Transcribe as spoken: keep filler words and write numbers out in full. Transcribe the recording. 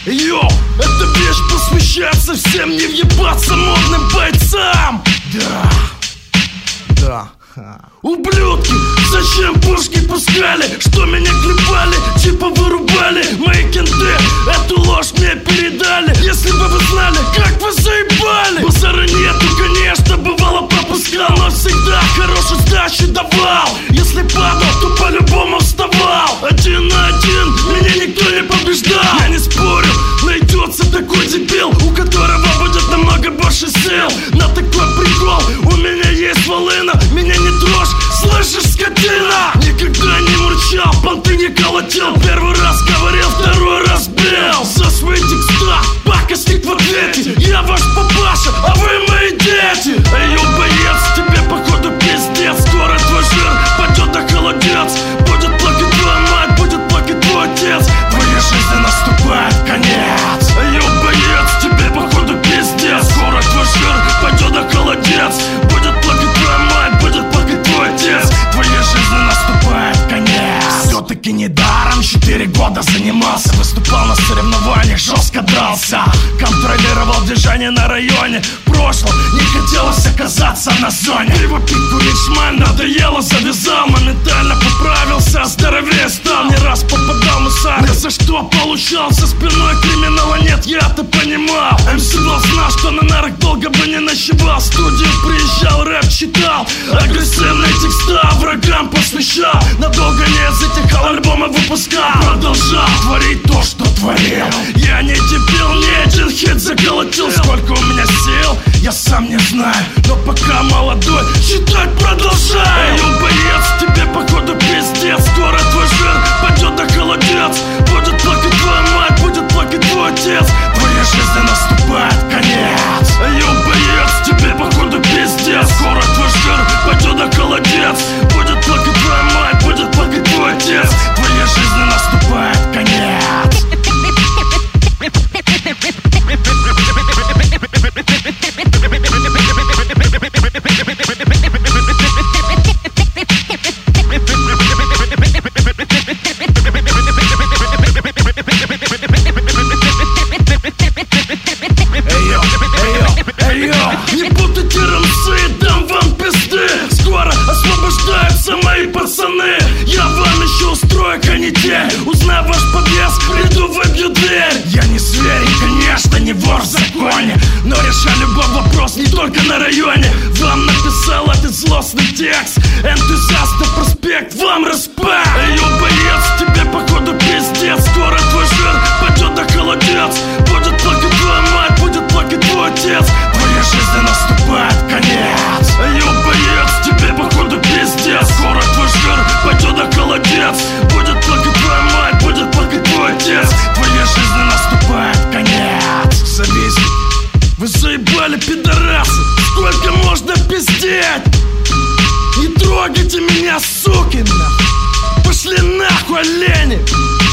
Йоу, эта вещь посвящается всем не въебаться модным бойцам. Да, да. Ублюдки, зачем пушки пускали? Что меня клепали, типа вырубали? Мои кенты эту ложь мне передали. Если бы вы знали, как вы заебали. Базара нету, конечно, бывало пропускал, но всегда хорошую сдачу давал. Если падал, то по-любому вставал. Один на один меня никто не побеждал. Я не спорю, найдется такой дебил, у которого будет намного больше сил. На такой прикол у меня есть волына. Меня не трожь, слышишь, скотина? Никогда не мурчал, понты не колотил. Первый раз говорил, второй раз бил. За свои текста пакостник в ответе. Я ваш папаша, а вы мои дети. Эй, боец, тебе походу пиздец. Скоро твой жир пойдет на холодец. Будет плакать твоя мать, будет плакать твой отец. Твоей жизни наступает конец. Эй, боец, тебе походу пиздец. Скоро твой жир пойдет на холодец. Будет плакать твоя мать, будет плакать твой отец. Твоей жизни наступает конец. Все-таки недаром четыре года занимался. Выступал на соревнованиях, жестко дрался. Контролировал движение на районе. В прошлом не хотелось оказаться на зоне. Пиво пить, курить, шмаль, надоело, завязал. Моментально поправился, здоровее стал. Не раз попадал мусар, ни за что получал. За спиной криминала нет, я-то понимал. эм си Блок знал, что на нарах долго бы не ночевал. В студию приезжал, рэп читал. Агрессивные текста врагам посвящал. Надолго не затихал, альбомы выпускал. Продолжал творить то, что творил. Я не дебил, ни один хит заколотил. Сколько у меня сил, я сам не знаю. Но пока молодой, читать продолжаю. Эй, боец, тебе походу пиздец. Скоро твой жир пойдет на холодец. Будет плакать твоя мать, будет плакать твой отец. Твоей жизни наступает конец. Эй, боец, тебе походу пиздец. Скоро твой жир пойдет на холодец. Будет плакать твоя мать, будет плакать твой отец. Твоей жизни наступает конец. Не путайте рамсы, дам вам пизды. Скоро освобождаются мои пацаны. Я вам еще устрою канитель. Узнай ваш подъезд, приду, выбью дверь. Я не зверь и, конечно, не вор в законе, но решаю любой вопрос не только на районе. Вам написал этот злостный текст. Энтузиастов проспект, вам респект. Эй, боец, тебе походу пиздец. Скоро твой жир пойдет на холодец. Будет плакать твоя мать, будет плакать твой отец. Твоей жизни наступает конец. Эй, боец, тебе походу пиздец. Скоро твой жир пойдет на холодец. Будет плакать твоя мать, будет плакать твой отец. Твоей жизни наступает конец. Зависит. Вы заебали, пидорасы. Сколько можно пиздеть? Не трогайте меня, суки, нахуй. Пошли нахуй, олени.